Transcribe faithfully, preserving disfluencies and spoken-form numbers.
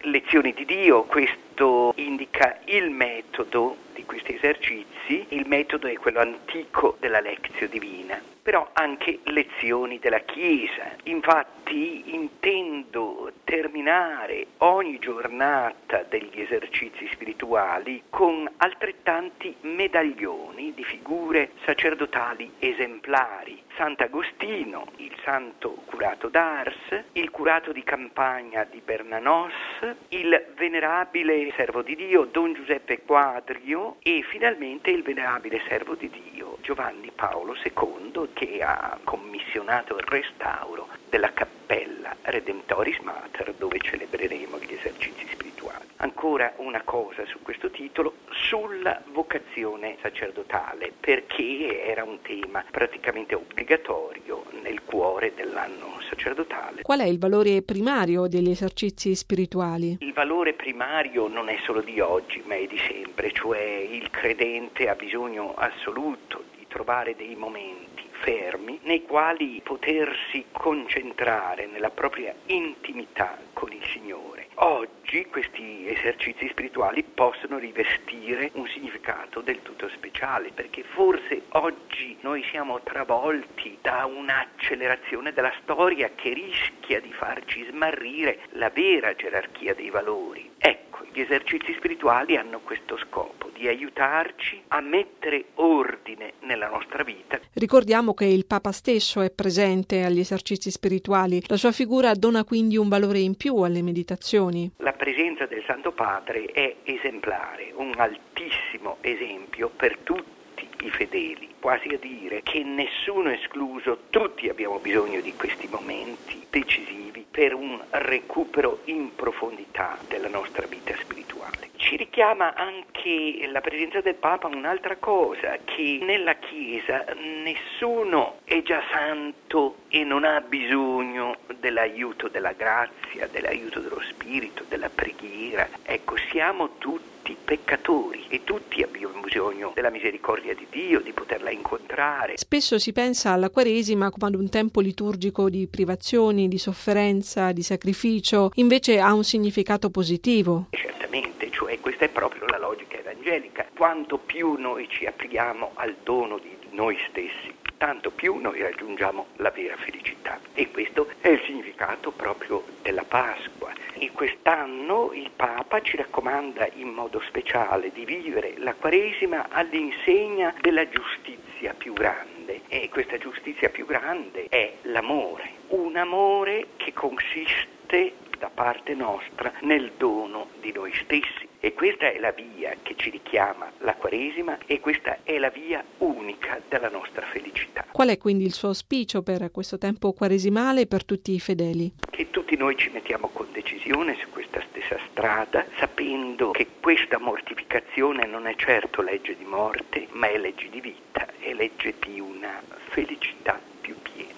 lezioni di Dio. Questo indica il metodo di questi esercizi. Il metodo è quello antico della Lectio Divina, però anche lezioni della Chiesa. Infatti intendo terminare ogni giornata degli esercizi spirituali con altrettanti medaglioni di figure sacerdotali esemplari. Sant'Agostino, il santo curato d'Ars, il curato di campagna di Bernanos, il venerabile servo di Dio Don Giuseppe Quadrio e finalmente il venerabile servo di Dio Giovanni Paolo secondo, che ha commissionato il restauro della Cappella Redemptoris Mater, dove celebreremo gli esercizi spirituali. Ancora una cosa su questo titolo, sulla vocazione sacerdotale, perché era un tema praticamente obbligatorio nel cuore dell'anno sacerdotale. Qual è il valore primario degli esercizi spirituali? Il valore primario non è solo di oggi, ma è di sempre, cioè il credente ha bisogno assoluto di trovare dei momenti fermi nei quali potersi concentrare nella propria intimità con il Signore. Oggi questi esercizi spirituali possono rivestire un significato del tutto speciale, perché forse oggi noi siamo travolti da un'accelerazione della storia che rischia di farci smarrire la vera gerarchia dei valori. Ecco, gli esercizi spirituali hanno questo scopo, di aiutarci a mettere ordine nella nostra vita. Ricordiamo che il Papa stesso è presente agli esercizi spirituali. La sua figura dona quindi un valore in più alle meditazioni. La presenza del Santo Padre è esemplare, un altissimo esempio per tutti i fedeli, quasi a dire che nessuno escluso, tutti abbiamo bisogno di questi momenti decisivi per un recupero in profondità della nostra vita spirituale. Ci richiama anche la presenza del Papa un'altra cosa, che nella Chiesa nessuno è già santo e non ha bisogno dell'aiuto della grazia, dell'aiuto dello Spirito, della preghiera. Ecco, siamo tutti peccatori e tutti abbiamo bisogno della misericordia di Dio, di poterla incontrare. Spesso si pensa alla Quaresima come ad un tempo liturgico di privazioni, di sofferenza, di sacrificio, invece ha un significato positivo. Certamente, cioè questa è proprio la logica evangelica. Quanto più noi ci apriamo al dono di noi stessi, tanto più noi raggiungiamo la vera felicità. E questo è il significato proprio della Pasqua. E quest'anno il Papa ci raccomanda in modo speciale di vivere la Quaresima all'insegna della giustizia più grande. E questa giustizia più grande è l'amore. Un amore che consiste da parte nostra nel dono di noi stessi. E questa è la via che ci richiama la Quaresima e questa è la via unica della nostra felicità. Qual è quindi il suo auspicio per questo tempo quaresimale e per tutti i fedeli? Che tutti noi ci mettiamo con decisione su questa stessa strada, sapendo che questa mortificazione non è certo legge di morte, ma è legge di vita, è legge di una felicità più piena.